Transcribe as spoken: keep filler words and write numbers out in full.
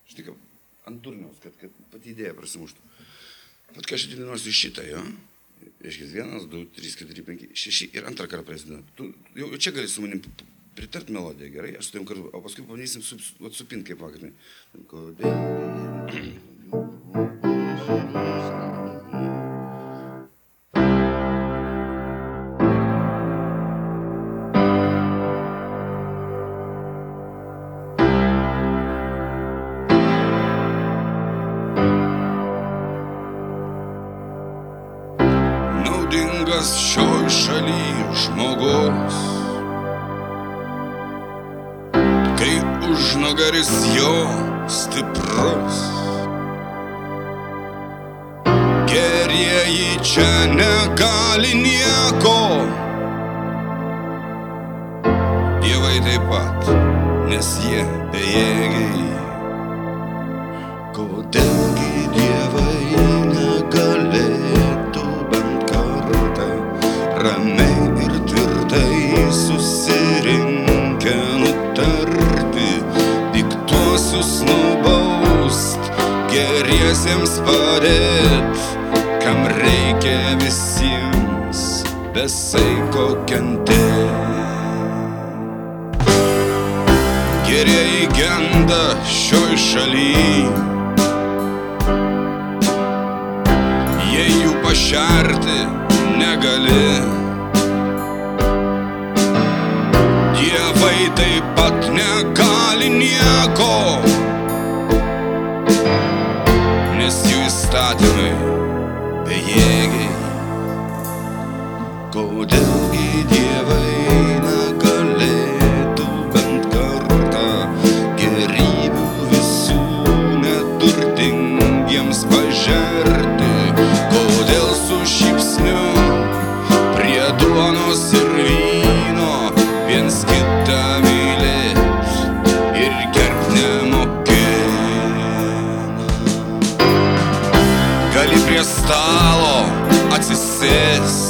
Štai kaip ant durniaus, kad, kad pati idėja prasimuštų. Bet kai aš atidainuosiu šitą, jo, reiškia, vienas, du, trys, keturi, penki, šeši ir antrą kartą prasideda. Tu jau čia gali su manim pritart melodiją, gerai? Aš su tavim kartu, o paskui pabandysim su, supint kaip vakarnai. Kodėl? Naudingas šioj šaly žmogus, kai užnugaris jo stiprus. Gerieji čia negali nieko, dievai taip pat, nes jie bejėgiai. Kodėlgi dievai negalėtų bent kartą ramiai ir tvirtai susirinkę nutarti, piktuosius nubaust, geriesiems padėt, kam reikia visiems be saiko kentėt. Gerieji genda šioj šaly, jei jų pašerti negali. Dievai taip pat negali nieko, nes jų įstatymai bejėgiai. Kodėlgi dievai negalėtų bent kartą gerybių visų neturtingiems pažerti? Kodėl su šypsniu prie duonos ir vyno viens kitą mylėt ir gerbt nemokėna? Gali prie stalo atsisėst